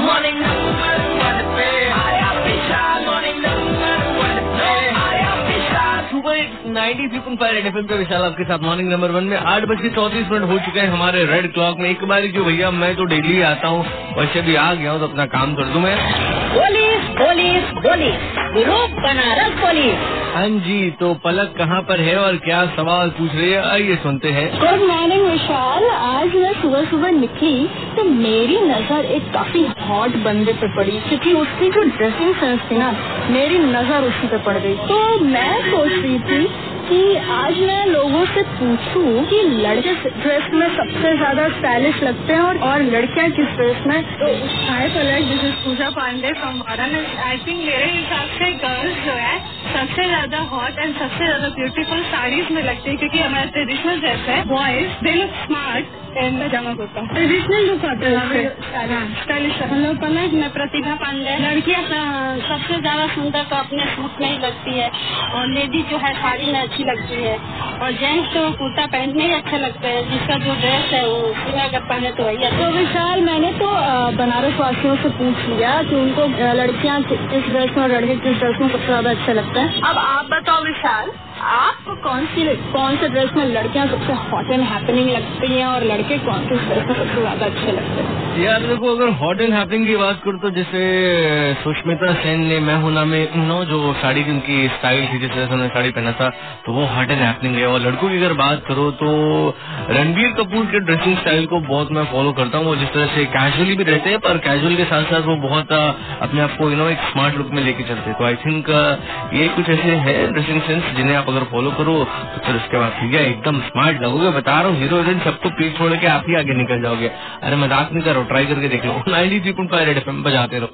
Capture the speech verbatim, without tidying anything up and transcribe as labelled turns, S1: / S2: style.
S1: Morning number one पे आया विशाल, morning number one पे आया विशाल। सुबह ninety three point five FM पे विशाल आपके साथ मॉर्निंग नंबर वन में आठ बज के चौतीस मिनट हो चुके हैं हमारे रेड क्लॉक में। एक बार जो भैया मैं तो डेली आता हूँ, वैसे भी आ गया हूँ तो अपना काम कर दूं मैं।
S2: Police police police group Banaras police.
S1: हाँ जी, तो पलक कहाँ पर है और क्या सवाल पूछ रही है, आइए सुनते हैं।
S2: Good morning Vishal. आज मैं सुबह सुबह निकली तो मेरी नजर एक काफी हॉट बंदे पे पड़ी, क्योंकि उसकी जो ड्रेसिंग सेंस थी ना, मेरी नजर उसी पे पड़ गई। तो मैं सोच रही थी कि आज मैं लोगों से पूछूं कि लड़के ड्रेस में सबसे ज्यादा स्टाइलिश लगते हैं और, और लड़कियां किस ड्रेस में। तो hi Palak, this is Pooja Pandey from Varanasi. I think मेरे हिसाब से गर्ल्स जो है सबसे ज्यादा हॉट एंड सबसे ज्यादा ब्यूटीफुल साड़ीज में लगती है, क्योंकि हमारा ट्रेडिशनल ड्रेस है। Boys they look smart and pyjama kurta, traditional look आता है, स्टाइलिश। हेलो पलक, मैं प्रतिभा पांडे। लड़कियां सबसे ज्यादा सुंदर तो अपने सूट में ही लगती है, और लेडीज जो है साड़ी में अच्छी लगती है, और जेंट्स तो कुर्ता पहनने ही अच्छे लगते हैं। जिसका जो ड्रेस है वो पूरा अगर पहने तो वही। तो विशाल, मैंने तो बनारस वासियों से पूछ लिया कि उनको लड़कियां किस ड्रेस में और लड़के किस ड्रेस में सबसे ज्यादा अच्छा लगता है। अब आप बताओ विशाल, आपको कौन सी कौन से ड्रेस में लड़कियां सबसे हॉट एंड हैपनिंग लगती हैं और लड़के कौन से ड्रेस में सबसे ज्यादा अच्छे लगते हैं?
S1: यार देखो, अगर हॉट एंड हैपनिंग की बात करूँ तो जैसे सुष्मिता सेन ने मैं हूं ना में नो जो साड़ी की उनकी स्टाइल थी, जिस तरह से उन्होंने साड़ी पहना था, तो वो हॉट एंड हैपनिंग है। और लड़कों की अगर बात करो तो रणबीर कपूर के ड्रेसिंग स्टाइल को बहुत मैं फॉलो करता हूँ। वो जिस तरह से कैजुअली भी रहते हैं, पर कैजुअल के साथ साथ वो बहुत अपने आप को यू नो एक स्मार्ट लुक में लेके चलते हैं। तो आई थिंक ये कुछ ऐसे है ड्रेसिंग सेंस जिन्हें आप अगर फॉलो करो तो फिर उसके बाद भैया एकदम स्मार्ट लगोगे। बता रहा हूँ, हीरो हीरोइन सबको पीछे छोड़ के आप ही आगे निकल जाओगे। अरे मजाक नहीं कर रहा हूँ, ट्राई करके देख लो। Ninety three point five Red FM बजाते रहो।